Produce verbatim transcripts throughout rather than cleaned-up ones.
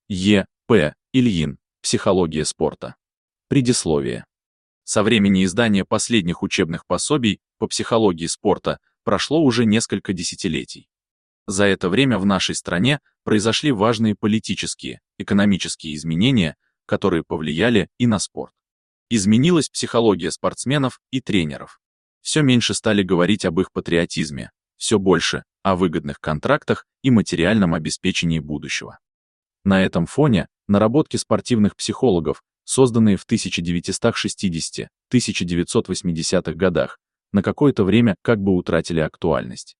Е. П. Ильин. Психология спорта. Предисловие. Со времени издания последних учебных пособий по психологии спорта прошло уже несколько десятилетий. За это время в нашей стране произошли важные политические, экономические изменения, которые повлияли и на спорт. Изменилась психология спортсменов и тренеров. Все меньше стали говорить об их патриотизме, все больше о выгодных контрактах и материальном обеспечении будущего. На этом фоне наработки спортивных психологов, созданные в тысяча девятьсот шестидесятых — тысяча девятьсот восьмидесятых годах, на какое-то время как бы утратили актуальность.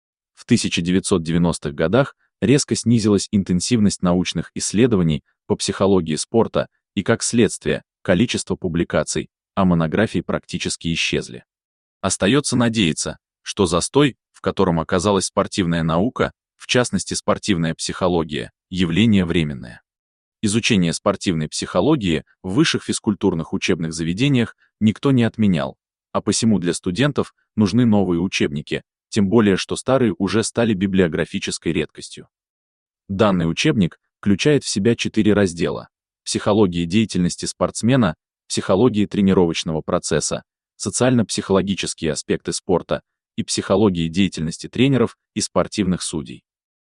В тысяча девятьсот девяностых годах резко снизилась интенсивность научных исследований по психологии спорта и, как следствие, количество публикаций, а монографии практически исчезли. Остается надеяться, что застой, в котором оказалась спортивная наука, в частности спортивная психология, явление временное. Изучение спортивной психологии в высших физкультурных учебных заведениях никто не отменял, а посему для студентов нужны новые учебники, тем более что старые уже стали библиографической редкостью. Данный учебник включает в себя четыре раздела: психология деятельности спортсмена, психология тренировочного процесса, социально-психологические аспекты спорта и психология деятельности тренеров и спортивных судей.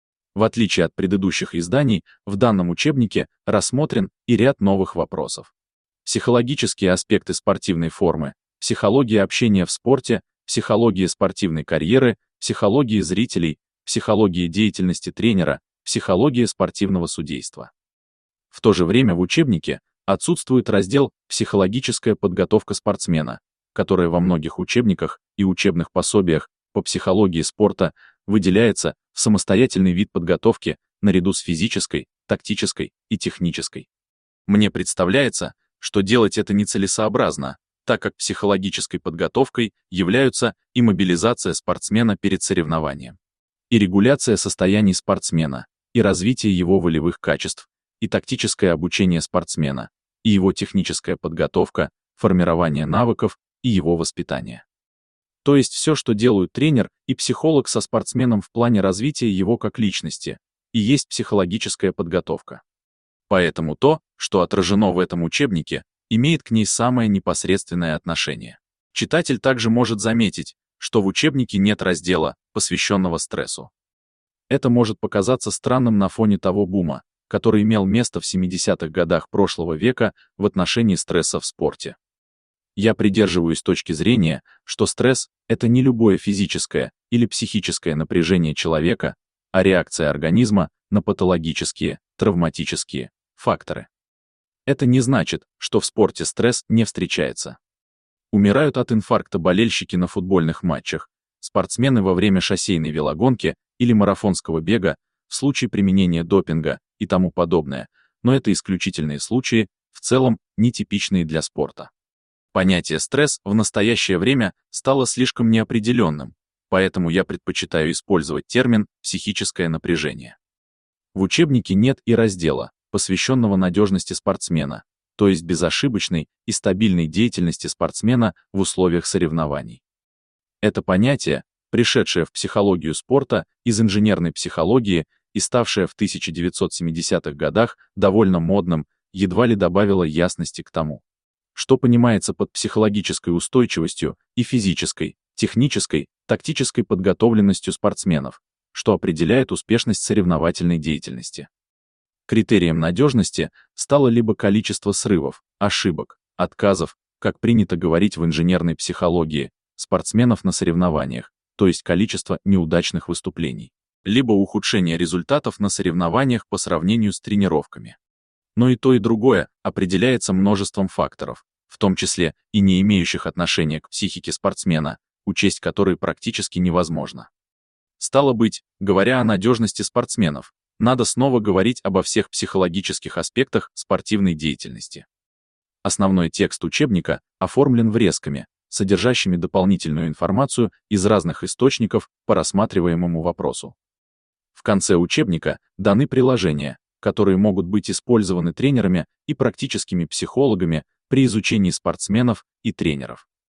В отличие от предыдущих изданий, в данном учебнике рассмотрен и ряд новых вопросов. Психологические аспекты спортивной формы, психология общения в спорте, психология спортивной карьеры, психология зрителей, психология деятельности тренера, психология спортивного судейства. В то же время в учебнике отсутствует раздел «Психологическая подготовка спортсмена», которая во многих учебниках и учебных пособиях по психологии спорта выделяется в самостоятельный вид подготовки наряду с физической, тактической и технической. Мне представляется, что делать это нецелесообразно, так как психологической подготовкой являются и мобилизация спортсмена перед соревнованием, и регуляция состояний спортсмена, и развитие его волевых качеств, и тактическое обучение спортсмена, и его техническая подготовка, формирование навыков и его воспитание. То есть все, что делают тренер и психолог со спортсменом в плане развития его как личности, и есть психологическая подготовка. Поэтому то, что отражено в этом учебнике, имеет к ней самое непосредственное отношение. Читатель также может заметить, что в учебнике нет раздела, посвященного стрессу. Это может показаться странным на фоне того бума, который имел место в семидесятых годах прошлого века в отношении стресса в спорте. Я придерживаюсь точки зрения, что стресс — это не любое физическое или психическое напряжение человека, а реакция организма на патологические, травматические факторы. Это не значит, что в спорте стресс не встречается. Умирают от инфаркта болельщики на футбольных матчах, спортсмены во время шоссейной велогонки или марафонского бега, в случае применения допинга и тому подобное, но это исключительные случаи, в целом нетипичные для спорта. Понятие «стресс» в настоящее время стало слишком неопределенным, поэтому я предпочитаю использовать термин «психическое напряжение». В учебнике нет и раздела, посвященного надежности спортсмена, то есть безошибочной и стабильной деятельности спортсмена в условиях соревнований. Это понятие, пришедшее в психологию спорта из инженерной психологии и ставшее в тысяча девятьсот семидесятых годах довольно модным, едва ли добавило ясности к тому, что понимается под психологической устойчивостью и физической, технической, тактической подготовленностью спортсменов, что определяет успешность соревновательной деятельности. Критерием надежности стало либо количество срывов, ошибок, отказов, как принято говорить в инженерной психологии, спортсменов на соревнованиях, то есть количество неудачных выступлений, либо ухудшение результатов на соревнованиях по сравнению с тренировками. Но и то, и другое определяется множеством факторов, в том числе и не имеющих отношения к психике спортсмена, учесть которые практически невозможно. Стало быть, говоря о надежности спортсменов, надо снова говорить обо всех психологических аспектах спортивной деятельности. Основной текст учебника оформлен врезками, содержащими дополнительную информацию из разных источников по рассматриваемому вопросу. В конце учебника даны приложения, которые могут быть использованы тренерами и практическими психологами при изучении спортсменов и тренеров.